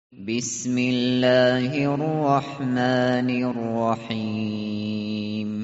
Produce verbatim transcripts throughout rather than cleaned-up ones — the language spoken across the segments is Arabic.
بسم الله الرحمن الرحيم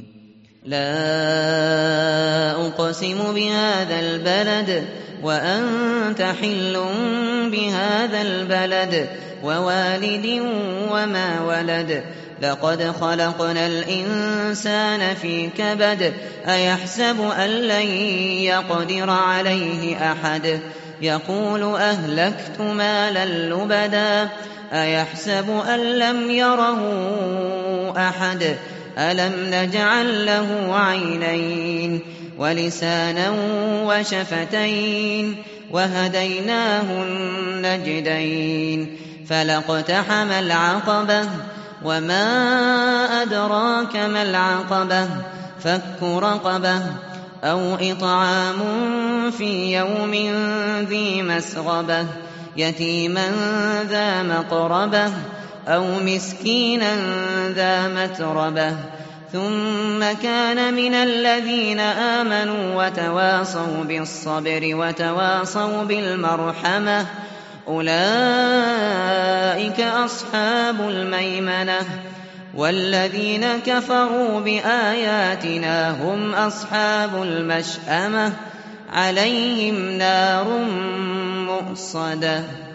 لا أقسم بهذا البلد وأنت حل بهذا البلد ووالد وما ولد لقد خلقنا الإنسان في كبد أيحسب أن لن يقدر عليه أحد يقول أهلكت مالا لبدا أيحسب أن لم يره أحد ألم نجعل له عينين ولسانا وشفتين وهديناه النجدين فلاقتحم العقبة وما أدراك ما العقبة فك رقبة أو إطعام في يوم ذي مسغبة يتيما ذا مقربة أو مسكينا ذا متربة ثم كان من الذين آمنوا وتواصوا بالصبر وتواصوا بالمرحمة أولئك أصحاب الميمنة والذين كفروا بآياتنا هم أصحاب المشأمة عليهم نار مؤصدة